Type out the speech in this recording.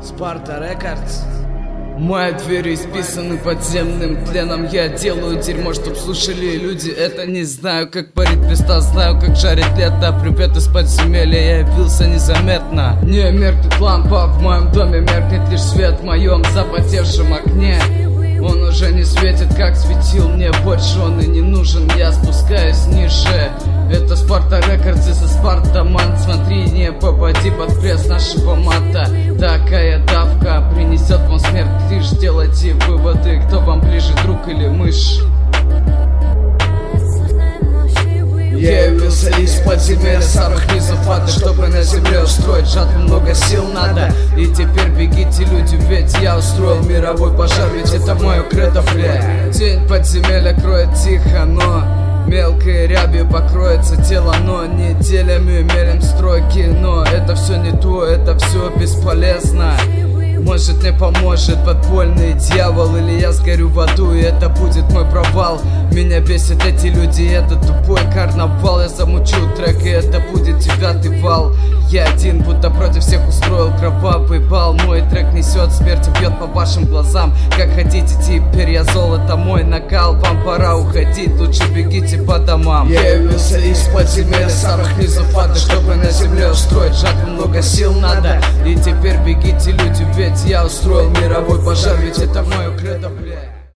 Sparta Records. Мои двери исписаны подземным тленом. Я делаю дерьмо, чтоб слушали люди. Это не знаю, как парить места, знаю, как жарить лето. Припят из подземелья, я явился незаметно. Не меркнет лампа в моем доме, меркнет лишь свет в моем запотевшем окне. Он уже не светит, как светил, мне больше он и не нужен. Я спускаюсь ниже. Это Sparta Records из Спартаман. Смотри, не попади под пресс нашего мата. Такая давка принесет вам смерть. Лишь делайте выводы, кто вам ближе, друг или мышь. Я явился из подземелья самых низов ада, чтобы на земле устроить жатву, много сил надо. И теперь бегите, люди, ведь я устроил мировой пожар, ведь это мое кредо, бля. Тень подземелья кроет тихо, но мелкой рябью покроется тело, но неделями мелем строки. Но это все не то, это все бесполезно. Может, мне поможет подпольный дьявол, или я сгорю в аду, и это будет мой провал. Меня бесят эти люди, это тупой карнавал. Я замучу трек, и это будет 9-й вал. Я один, будто против всех устроил кровавый бал. Мой трек несет смерть, бьет по вашим глазам. Как хотите, теперь я золото, мой накал. Вам пора уходить, лучше бегите по домам. Я явился из подземелья самых низов ада, чтобы на земле устроить жатву, много сил надо. И теперь бегите, люди, ведь я устроил мировой пожар, ведь это мое кредо, блядь.